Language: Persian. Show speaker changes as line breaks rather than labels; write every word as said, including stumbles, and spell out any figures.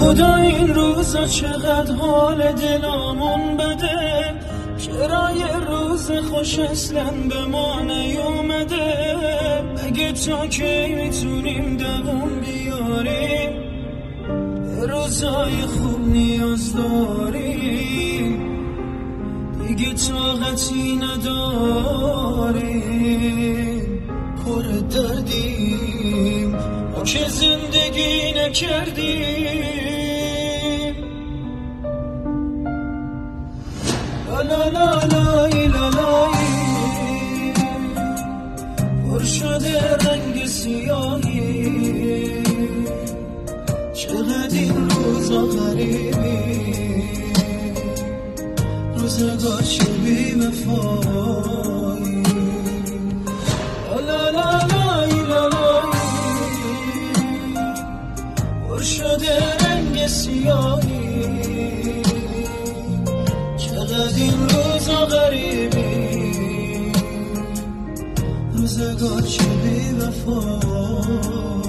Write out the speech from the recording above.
خدا این روزا چقدر حال دلامون بده، چرا یه روز خوش اصلا به ما نیومده؟ مگه تا کی میتونیم دوام بیاریم؟ به روزای خوب نیاز داریم، دیگه طاقتی نداریم. پر دردیم ما که زندگی نکردیم. لا لا لا لای لا لای، پر شده رنگ سیاهی، چقدر این روزا غریبی، روزگار چه بی وفایی. لا لا لای لا لای، پر شده رنگ سیاهی، چقدر این روزا غریبی، روزگار چه بی وفایی.